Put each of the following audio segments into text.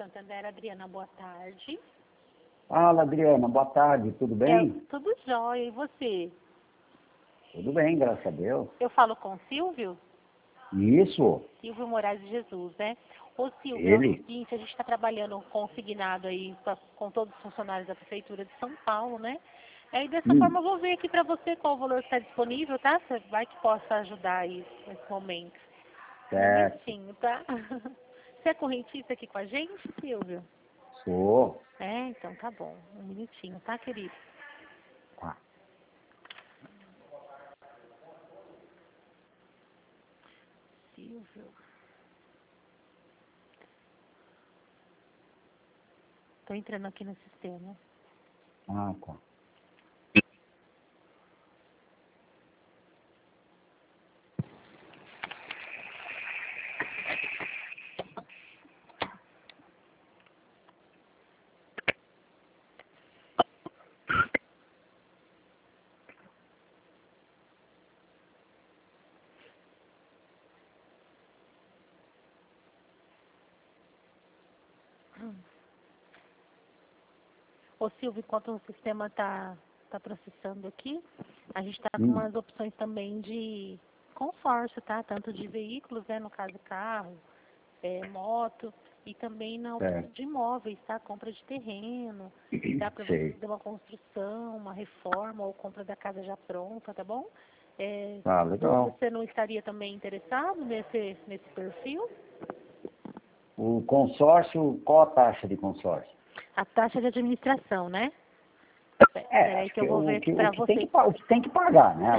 Santander, Adriana, boa tarde. Fala, Adriana, boa tarde, tudo bem? Tudo jóia, e você? Tudo bem, graças a Deus. Eu falo com o Silvio? Isso, Silvio Moraes de Jesus, né? Ô Silvio, é o ele. seguinte, a gente está trabalhando consignado aí com todos os funcionários da Prefeitura de São Paulo, né? Aí dessa forma eu vou ver aqui para você qual o valor que está disponível, tá? Você vai que possa ajudar aí nesse momento. Um Certo, minutinho, tá? Você é correntista aqui com a gente, Silvio? sou. É, então tá bom. Um minutinho, tá, querido? Tá. Silvio. Tô entrando aqui no sistema. Ah, tá. Ô Silvio, enquanto o sistema tá processando aqui, a gente tá com umas opções também de consórcio, tá? Tanto de veículos, né? No caso carro, moto, e também na opção Certo. de imóveis, tá? Compra de terreno, dá para você Sei. fazer uma construção, uma reforma ou compra da casa já pronta, tá bom? Ah, legal. Você não estaria também interessado nesse perfil? O consórcio, qual a taxa de consórcio? A taxa de administração, né? Peraí Acho que eu vou ver aqui para o que tem você. o que tem que pagar, né?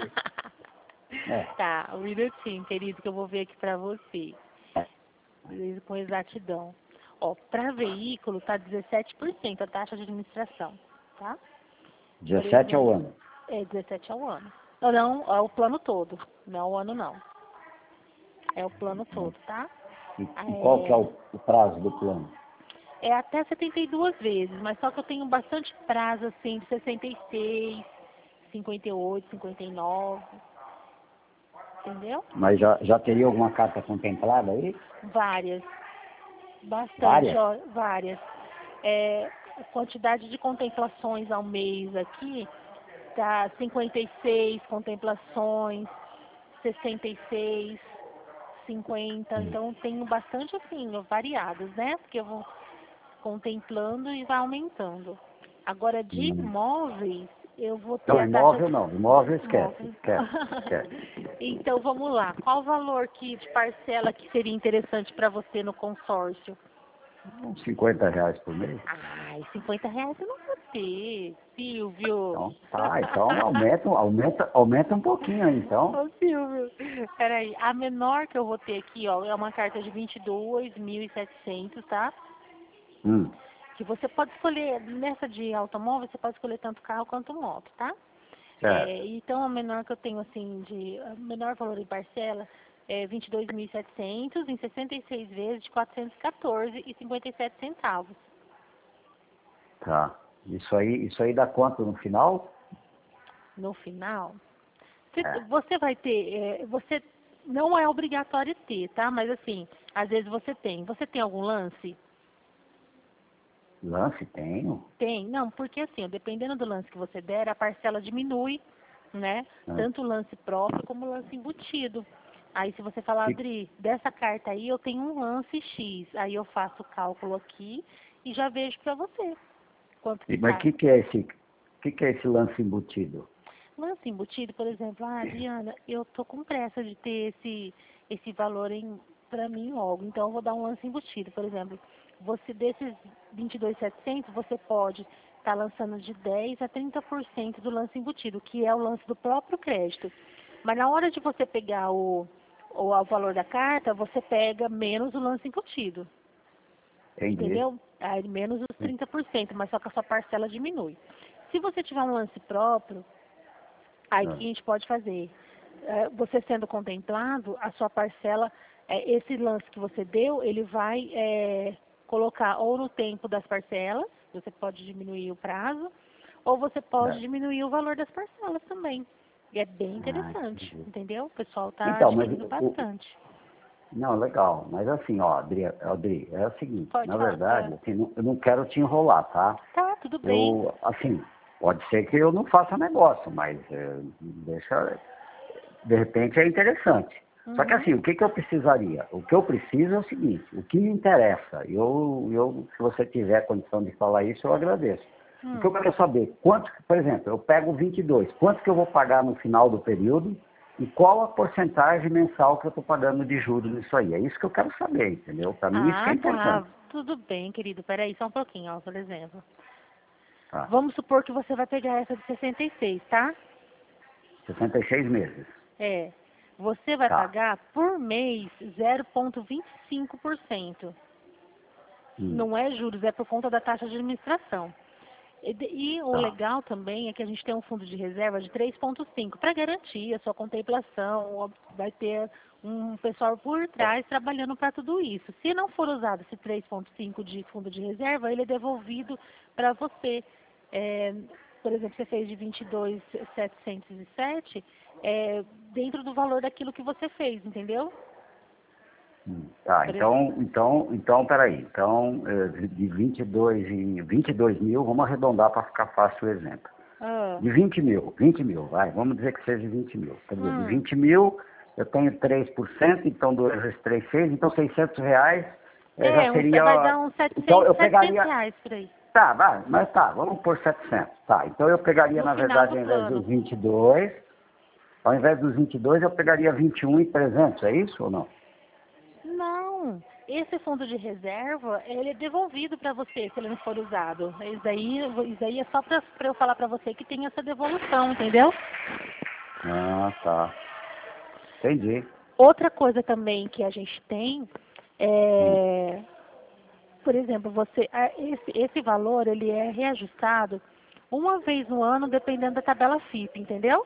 Tá, um minutinho, querido, que eu vou ver aqui para você. Com exatidão. Ó, para veículo tá 17% a taxa de administração, tá? Por 17 ao exemplo, ano. 17 ao ano. Não, é o plano todo, não é o ano não. É o plano todo, tá? E qual que é o prazo do plano? É até 72 vezes, mas só que eu tenho bastante prazo, assim, de 66, 58, 59, entendeu? Mas já teria alguma carta contemplada aí? Várias, bastante, Várias? ó, várias. A quantidade de contemplações ao mês aqui tá 56 contemplações, 66, 50, então tenho bastante assim, variadas, né? Porque eu vou contemplando e vai aumentando. Agora, de imóveis, eu vou ter Não, a taxa imóvel não. Imóvel esquece. imóveis. Esquece. Então, vamos lá. Qual o valor de parcela que seria interessante para você no consórcio? Uns R$ 50 por mês. Ai, R$ 50 eu não vou ter, Silvio. Então, tá. Então aumenta um pouquinho aí, então. Ô, Silvio, peraí. A menor que eu vou ter aqui, ó, é uma carta de 22.700, tá? Que você pode escolher, nessa de automóvel, você pode escolher tanto carro quanto moto, tá? Certo. Então, a menor que eu tenho, assim, menor valor em parcela é 22.700 em 66 vezes de 414,57 centavos. Tá. Isso aí dá quanto no final? No final, você vai ter, você não é obrigatório ter, tá? Mas assim, às vezes você tem. Você tem algum lance? Lance tenho. Tem, não, porque assim, ó, dependendo do lance que você der, a parcela diminui, né? Tanto o lance próprio como o lance embutido. Aí se você falar, Adri, dessa carta aí eu tenho um lance X, aí eu faço o cálculo aqui e já vejo pra você quanto que Mas tá. que é esse lance embutido? Lance embutido, por exemplo, Adriana, eu tô com pressa de ter esse valor para mim logo, então eu vou dar um lance embutido, por exemplo. Você desses 22.700, você pode estar lançando de 10 a 30% do lance embutido, que é o lance do próprio crédito. Mas na hora de você pegar o valor da carta, você pega menos o lance embutido. Entendi. Entendeu? Aí menos os 30%, mas só que a sua parcela diminui. Se você tiver um lance próprio, aí o que a gente pode fazer? Você sendo contemplado, a sua parcela, esse lance que você deu, ele vai colocar ou no tempo das parcelas, você pode diminuir o prazo, ou você pode diminuir o valor das parcelas também. E é bem interessante, entendeu? O pessoal está Então, mas adquirindo bastante. Não, legal. Mas assim, ó, Adri, é o seguinte, Pode na falar. verdade, assim, eu não quero te enrolar, tá? Tá, tudo bem. Eu, assim, pode ser que eu não faça negócio, mas deixa, de repente é interessante. Só que Uhum. assim, o que que eu precisaria? O que eu preciso é o seguinte, o que me interessa, se você tiver condição de falar isso, eu agradeço. O que eu quero saber, quanto, por exemplo, eu pego 22, quanto que eu vou pagar no final do período e qual a porcentagem mensal que eu estou pagando de juros nisso aí? É isso que eu quero saber, entendeu? Para mim isso que é Ah, tá. importante. Tudo bem, querido. Peraí, só um pouquinho, ó, por exemplo. Tá? Vamos supor que você vai pegar essa de 66, tá? 66 meses. É. Você vai Tá. pagar por mês 0,25%. Hum, Não é juros, é por conta da taxa de administração. E o tá. legal também é que a gente tem um fundo de reserva de 3,5 para garantir a sua contemplação. Vai ter um pessoal por trás trabalhando para tudo isso. Se não for usado esse 3,5 de fundo de reserva, ele é devolvido para você. É, por exemplo, você fez de 22.707, dentro do valor daquilo que você fez, entendeu? Tá, Por exemplo. então, peraí. Então, de 22 mil, vamos arredondar para ficar fácil o exemplo. Ah, De 20 mil, vai, vamos dizer que seja 20 mil. Quer dizer, de hum. 20 mil, eu tenho 3%, então 2 vezes 3, 6, então R$ 600 já Vai seria. dar uns Então 700, eu 700 pegaria. reais por aí. Tá, vai, mas tá, vamos por 700. Tá, então eu pegaria, No na final verdade, do ao invés dos plano. 22, eu pegaria 21.300, é isso ou não? Não, esse fundo de reserva, ele é devolvido para você se ele não for usado. Isso aí é só para eu falar para você que tem essa devolução, entendeu? Ah, tá. Entendi. Outra coisa também que a gente tem Hum. é, por exemplo, esse valor ele é reajustado uma vez no ano, dependendo da tabela FIP, entendeu?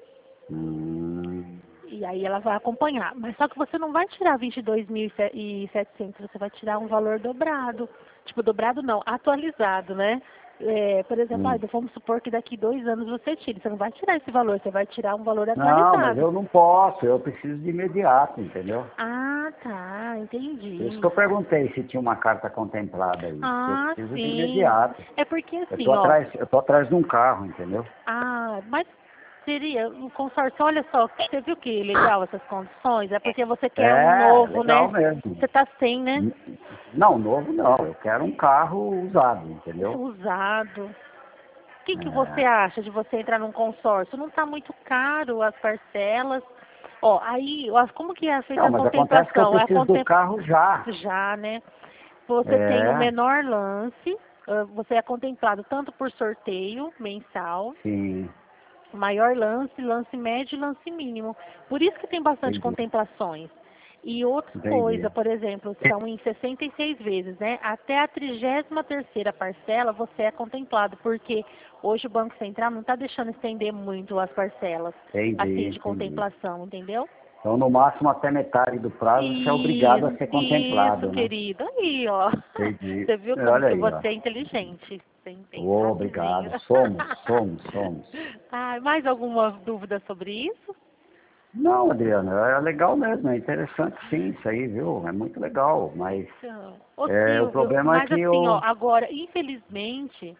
Hum. E aí ela vai acompanhar. Mas só que você não vai tirar 22.700, você vai tirar um valor dobrado. Tipo, dobrado não, atualizado, né? Por exemplo, Hum. vamos supor que daqui 2 anos você tire. Você não vai tirar esse valor, você vai tirar um valor Não, mas atualizado. eu não posso, eu preciso de imediato, entendeu? Ah, tá, Por isso que entendi. eu perguntei se tinha uma carta contemplada aí, porque eu Ah, preciso de sim. imediato. É porque Eu tô assim, ó. atrás, eu tô atrás de um carro, entendeu? Ah, mas seria um consórcio, olha só, você viu que legal essas condições? É porque você quer um É, novo, legal né? mesmo. Você tá sem, né? N- Não, novo não, eu quero um carro usado, entendeu? Usado. O que você É. acha de você entrar num consórcio? Não está muito caro as parcelas. Ó, aí, como que é feita Não, a mas acontece que eu contemplação? preciso do carro já. Já, né? Você tem o É, menor lance, você é contemplado tanto por sorteio mensal, sim, maior lance, lance médio e lance mínimo. Por isso que tem bastante entendi, contemplações. E outra entendi. coisa, por exemplo, são em 66 vezes, né? Até a 33ª parcela você é contemplado, porque hoje o Banco Central não está deixando estender muito as parcelas, assim, Entendi, de entendi. contemplação, entendeu? Então, no máximo, até metade do prazo, você é obrigado a ser Isso, contemplado, né? querido. Aí, ó. Entendi. Você viu como Olha que aí, ó. você é inteligente? Você entende Oh, rapidinho. obrigado. Somos. Mais alguma dúvida sobre isso? Não, Adriana, é legal mesmo, é interessante sim isso aí, viu? É muito legal, mas Então, ô o Silvio, problema é mas que assim, ó, eu... agora, infelizmente,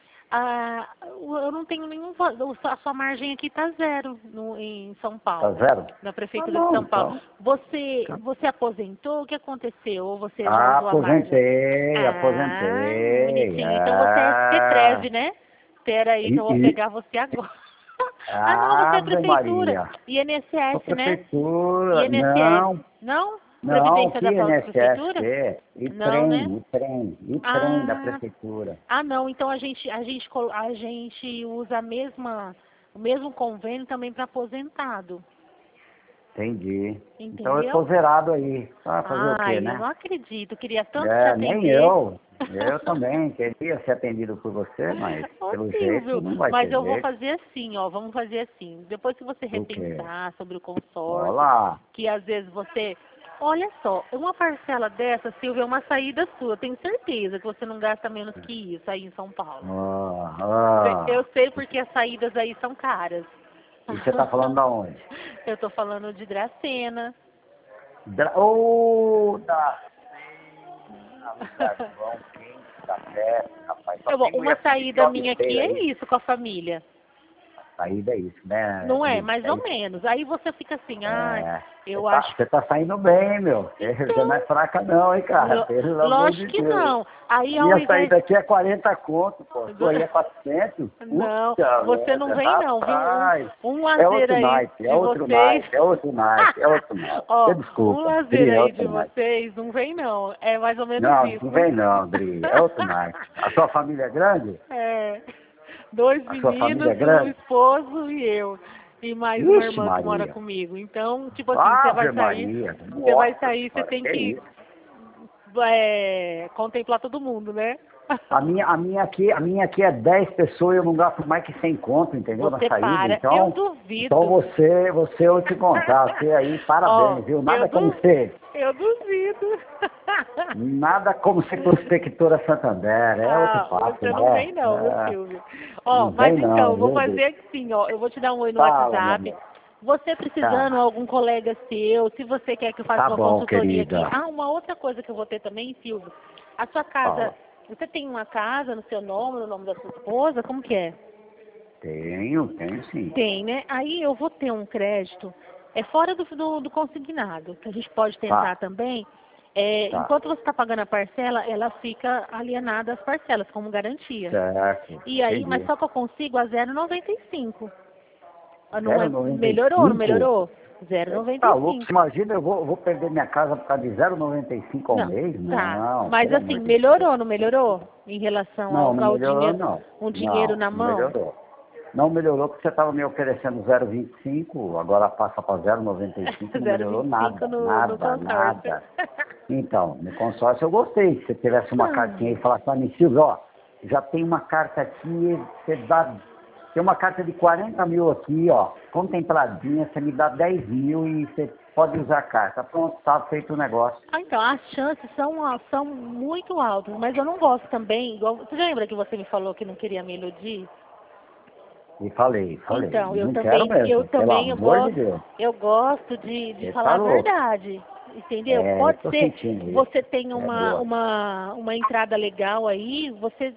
eu não tenho a sua margem aqui tá zero em São Tá Paulo, zero? na Tá Prefeitura de bom, São Paulo. então. Você aposentou? O que aconteceu? Ou você já Ah, usou a margem? aposentei. Bonitinho. Então você é CETREV, né? Espera aí que eu vou E, pegar você agora. Ah, não, você é Ave prefeitura. Maria. Sou INSS, né? prefeitura. INSS. Não, Não? não, Previdência que da INSS? prefeitura? E Não, né? trem da Ah, prefeitura. não. Então a gente usa o mesmo convênio também para aposentado, Entendi. Então eu tô entendeu? zerado aí. Ah, fazer o quê, Ai, eu né? não acredito. Queria tanto te É, nem atender. eu. Eu também queria ser atendido por você, mas Ô pelo jeito Silvio, não vai mas ter eu vou jeito. fazer assim, ó. Vamos fazer assim. Depois que você O quê? repensar sobre o consórcio, Olá. que às vezes você. Olha só, uma parcela dessa, Silvio, é uma saída sua. Tenho certeza que você não gasta menos que isso aí em São Paulo. Ah, Eu ah. sei porque as saídas aí são caras. E você tá falando da onde? Eu tô falando de Dracena. Ô, da Vão quente da festa, rapaz. Só tem Uma mulher saída de minha aqui é aí. isso com a família. Saída é isso, né? Não é? Liz? Mais É ou isso. menos. Aí você fica assim, ah, É, eu acho. você tá saindo bem, meu. Você não é Então, fraca não, hein, cara? Pelo amor de lógico que Deus. não. Aí ao Minha invés. saída aqui é 40 conto, pô. Sua aí é 400. Não, Puta você não merda, vem não, viu? rapaz. Um É lazer outro aí night, é de outro vocês. night, é outro night, é outro night. Você Ó, um desculpa, lazer Dri, é aí de outro night. vocês, não vem não. É mais ou menos Não, não isso. vem não, Dri, é outro night. A sua família é grande? É, dois A sua família é meninos, um grande? esposo e eu. E mais uma Ixi, irmã que mora Maria. comigo. Então, tipo assim, Ave Maria. você Nossa, tem que é que isso? contemplar todo mundo, né? A minha aqui é 10 pessoas e eu não gasto mais que 100 conto, entendeu? Na Você saída. para, eu Então duvido. você eu te contar, você aí, Ó, parabéns, viu? eu duvido. Nada como ser prospectora Santander, é outro Ah, papo, você não vem né? não, meu Silvio. Ó, Não mas vem então, não, eu vou viu, Dri? fazer assim, ó, eu vou te dar um oi no Fala, meu WhatsApp. amor. Você precisando, Tá, algum colega seu, se você quer que eu faça tá uma bom, consultoria aqui. querida. Ah, uma outra coisa que eu vou ter também, Silvio. A sua casa, Fala. você tem uma casa no seu nome, no nome da sua esposa? Como que é? Tenho sim. Tem, né? Aí eu vou ter um crédito, fora do consignado, que a gente pode tentar Tá, também. tá. Enquanto você está pagando a parcela, ela fica alienada às parcelas, como garantia. Certo, E aí, mas entendi. só que eu consigo a 0,95. Ah, não é, melhorou, não 0,95? melhorou? Tá louco? 0,95. Imagina, eu vou perder minha casa por causa de 0,95 ao Não, mês? tá. Não, Mas pelo assim, amor de Deus. melhorou, não melhorou? Em relação Não, não ao melhorou, dinheiro, não. um dinheiro Não, na não mão? melhorou. Não melhorou porque você estava me oferecendo 0,25, agora passa para 0,95, não melhorou 0,25 nada, no nada, consórcio. nada. Então, no consórcio eu gostei. Se você tivesse uma Então, cartinha aí e falasse para mim, Silvio, ó, já tem uma carta aqui, você dá. Tem uma carta de 40 mil aqui, ó, contempladinha, você me dá 10 mil e você pode usar a carta. Pronto, tá feito o negócio. então, as chances são muito altas, mas eu não gosto também, igual, você lembra que você me falou que não queria me iludir? E falei. Então, Não quero eu mesmo, pelo também amor de Deus. eu gosto de Você falar tá a louco. verdade, entendeu? É, eu Pode tô ser, sentindo isso. você tem É boa. uma entrada legal aí, você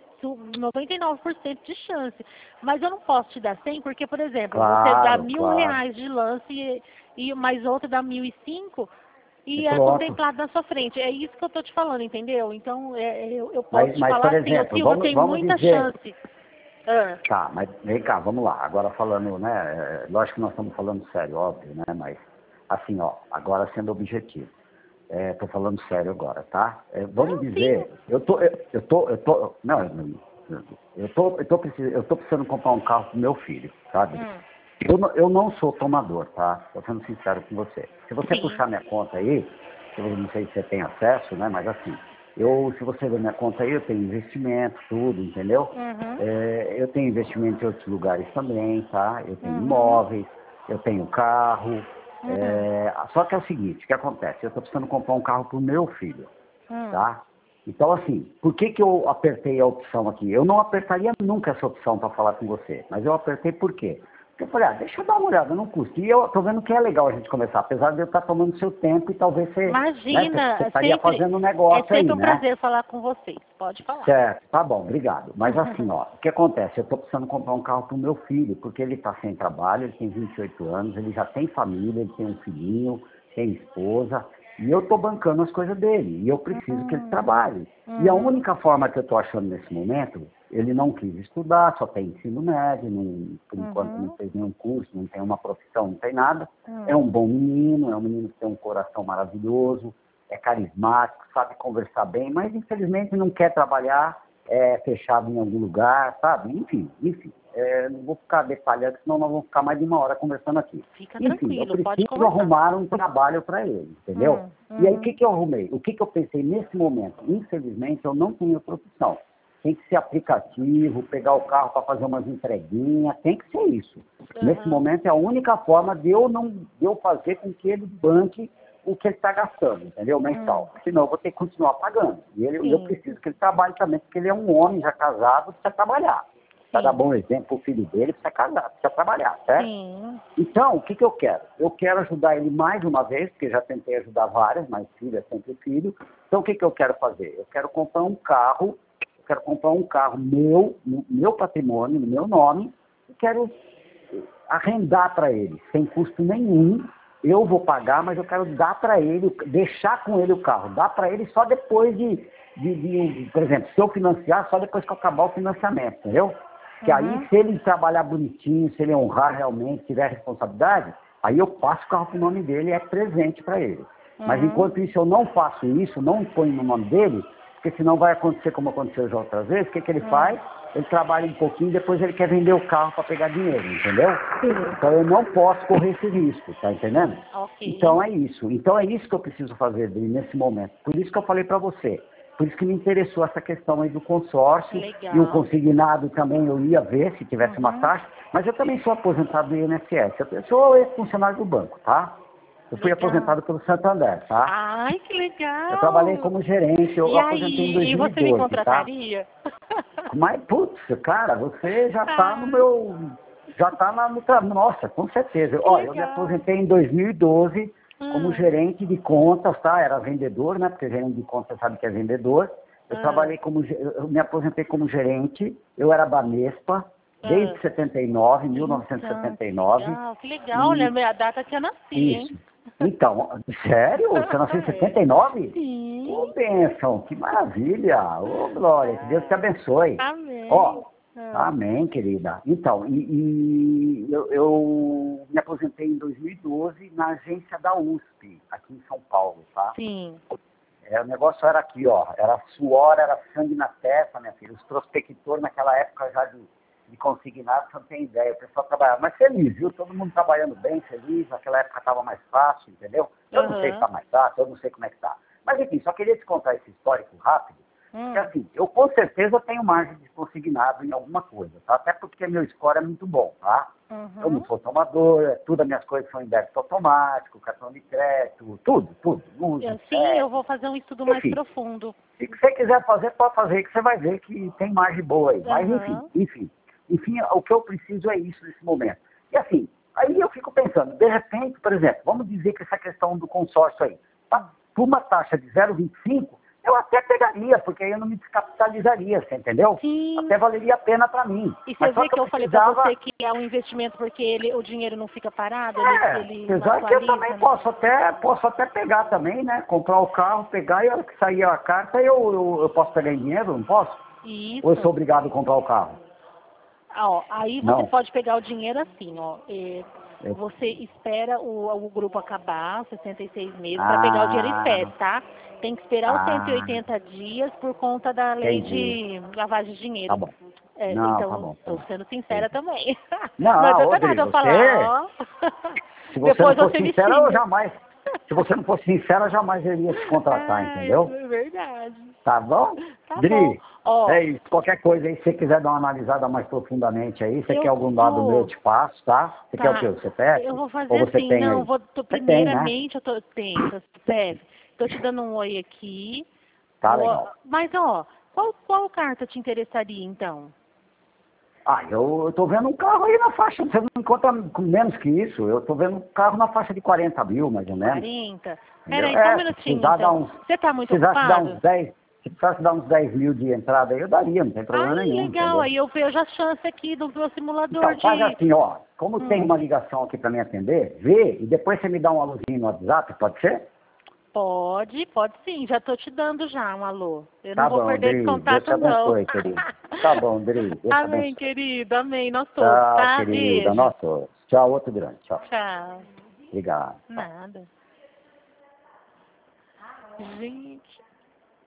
99% de chance. Mas eu não posso te dar 100 porque, por exemplo, você dá Claro, claro. R$ 1.000 de lance e mais outro dá 1.005 E e é pronto. contemplado na sua frente. É isso que eu tô te falando, entendeu? Então, eu posso te Mas, falar por assim, ô exemplo, Silvio, vamos, tem vamos muita dizer. chance. Ah, Tá, mas vem cá, vamos lá. Agora falando, né? Lógico que nós estamos falando sério, óbvio, né? Mas, assim, ó, agora sendo objetivo. Tô falando sério agora, tá? Vamos não, sim. dizer, não, eu tô precisando comprar um carro pro meu filho, sabe? Hum, Eu não sou tomador, tá? Tô sendo sincero com você. Se você sim. puxar minha conta aí, eu não sei se você tem acesso, né? Mas assim, se você ver minha conta aí, eu tenho investimento, tudo, entendeu? Uhum, Eu tenho investimento em outros lugares também, tá? Eu tenho uhum, imóveis, eu tenho carro. uhum, Só que é o seguinte, o que acontece? Eu estou precisando comprar um carro para o meu filho, hum. tá? Então, assim, por que eu apertei a opção aqui? Eu não apertaria nunca essa opção para falar com você, mas eu apertei por quê? Porque eu falei, deixa eu dar uma olhada, não custa. E eu tô vendo que é legal a gente começar, apesar de eu estar tomando seu tempo e talvez você, né, você Imagina, estaria fazendo um negócio aí, sempre um né? prazer falar com vocês. Pode falar. Certo, tá bom, obrigado. Mas assim, ó, o que acontece? Eu estou precisando comprar um carro para o meu filho, porque ele está sem trabalho, ele tem 28 anos, ele já tem família, ele tem um filhinho, tem esposa, e eu estou bancando as coisas dele, e eu preciso que ele Hum, trabalhe. E a uhum, única forma que eu estou achando nesse momento, ele não quis estudar, só tem ensino médio, por enquanto não uhum, fez nenhum curso, não tem uma profissão, não tem nada. É hum, um bom menino, é um menino que tem um coração maravilhoso, é carismático, sabe conversar bem, mas infelizmente não quer trabalhar fechado em algum lugar, sabe? Enfim. Não vou ficar detalhando, senão nós vamos ficar mais de uma hora conversando aqui. fica Enfim, eu tranquilo, pode preciso conversar. arrumar um trabalho para ele, entendeu? E aí o que Uhum, eu arrumei? O que eu pensei nesse momento? Infelizmente eu não tenho profissão. Tem que ser aplicativo, pegar o carro para fazer umas entreguinhas, tem que ser isso. Nesse uhum, momento é a única forma de eu fazer com que ele banque o que ele está gastando, entendeu? hum, Mensal. Senão eu vou ter que continuar pagando. E eu sim. preciso que ele trabalhe também, porque ele é um homem já casado, precisa trabalhar. precisa dar bom exemplo pro filho dele, precisa casar, precisa trabalhar, certo? Sim. Então, o que eu quero? Eu quero ajudar ele mais uma vez, porque já tentei ajudar várias, mas filho é sempre filho. Então, o que eu quero fazer? Eu quero comprar um carro, meu patrimônio, no meu nome, e quero arrendar para ele, sem custo nenhum. Eu vou pagar, mas eu quero dar para ele, deixar com ele o carro, dar para ele só depois por exemplo, se eu financiar, só depois que eu acabar o financiamento, entendeu? Que aí, se ele trabalhar bonitinho, se ele honrar realmente, tiver responsabilidade, aí eu passo o carro pro nome dele e é presente para ele. Mas enquanto isso, eu não faço isso, não ponho no nome dele, porque senão vai acontecer como aconteceu já outras vezes. O que ele faz? Ele trabalha um pouquinho, depois ele quer vender o carro para pegar dinheiro, entendeu? Então eu não posso correr esse risco, tá entendendo? Ok. Então é isso que eu preciso fazer, Dri, nesse momento. Por isso que eu falei para você. Por isso que me interessou essa questão aí do consórcio. Legal. E o consignado também eu ia ver se tivesse uma taxa. Mas eu também sou aposentado do INSS. Eu sou ex-funcionário do banco, tá? Eu fui aposentado pelo Santander, tá? Ai, que legal! Eu trabalhei como gerente, eu E aposentei em aí, e 2012, você me tá? contrataria? Mas, putz, cara, você já tá no meu... Já tá nossa, com certeza. Olha, eu me aposentei em 2012 como gerente de contas, tá? Era vendedor, né? Porque gerente de contas sabe que é vendedor. Eu eu me aposentei como gerente, eu era Banespa, desde 1979. Legal, que legal, olha, a data que eu nasci, hein? Isso. Então, sério? Você nasceu em 79? Sim. Ô, bênção, que maravilha! Ô, Glória, que Deus te abençoe. Amém. Ó, amém, querida. Então, eu me aposentei em 2012 na agência da USP, aqui em São Paulo, tá? Sim. O negócio era aqui, ó, era suor, era sangue na testa, minha filha. Os prospectores naquela época já de consignado, você não tem ideia. O pessoal trabalhava, mas feliz, viu? Todo mundo trabalhando bem, feliz. Naquela época estava mais fácil, entendeu? Eu não sei se está mais fácil, eu não sei como é que está. Mas enfim, só queria te contar esse histórico rápido. Porque assim, eu com certeza tenho margem de consignado em alguma coisa, tá? Até porque meu score é muito bom, tá? Eu não sou tomador, tudo as minhas coisas são em débito automático, cartão de crédito, tudo. Eu vou fazer um estudo mais profundo. Se você quiser fazer, pode fazer, que você vai ver que tem margem boa aí. Mas enfim, o que eu preciso é isso nesse momento. E assim, aí eu fico pensando, de repente, por exemplo, vamos dizer que essa questão do consórcio aí, por uma taxa de 0,25, eu até pegaria, porque aí eu não me descapitalizaria, você entendeu? Sim. Até valeria a pena para mim. E você vê que eu falei para você que é um investimento porque o dinheiro não fica parado? Ele apesar que eu também posso até pegar também, né? Comprar o carro, pegar e a hora que sair a carta eu posso pegar em dinheiro, não posso? Isso. Ou eu sou obrigado a comprar o carro? Ó, aí você pode pegar o dinheiro assim, ó. Você espera o grupo acabar, 66 meses, para pegar o dinheiro em pé, tá? Tem que esperar os 180 dias por conta da lei de lavagem de dinheiro. Tá bom. Então, estou sendo sincera também. Não, não adianta nada eu falar, ó. Se você não fosse sincera, eu jamais... Se você não fosse sincera, jamais iria te contratar, entendeu? É verdade. Tá bom? Tá Dri, bom. é isso. Qualquer coisa aí, se você quiser dar uma analisada mais profundamente aí, você quer algum dado meu, eu te passo, tá? Você quer o quê? O CPF? Eu vou fazer ou você assim, tem não, aí? primeiramente, eu tenho CPF. Tô te dando um oi aqui. Tá legal. Mas, ó, qual carta te interessaria, então? Eu tô vendo um carro aí na faixa, você não encontra com menos que isso. Eu tô vendo um carro na faixa de 40 mil, mais ou menos. 40? Peraí, só um minutinho, então. Você tá muito se ocupado? Se precisasse dar uns 10 mil de entrada aí, eu daria, não tem problema nenhum. Legal, entendeu? aí eu vejo a chance aqui do meu simulador então, faz assim, ó, como tem uma ligação aqui para me atender, vê, e depois você me dá um alôzinho no WhatsApp, pode ser? Pode sim, já tô te dando já um alô. Eu Tá não vou bom, perder Dri, esse contato, Deus te abençoe, não. querido. Tá bom, Dri, Deus te Amém, abençoe. querido, amém, nós todos, Tchau, tá? querida, Beijo. nós todos. Tchau, outro grande, tchau. Tchau. Obrigado. Nada. Gente.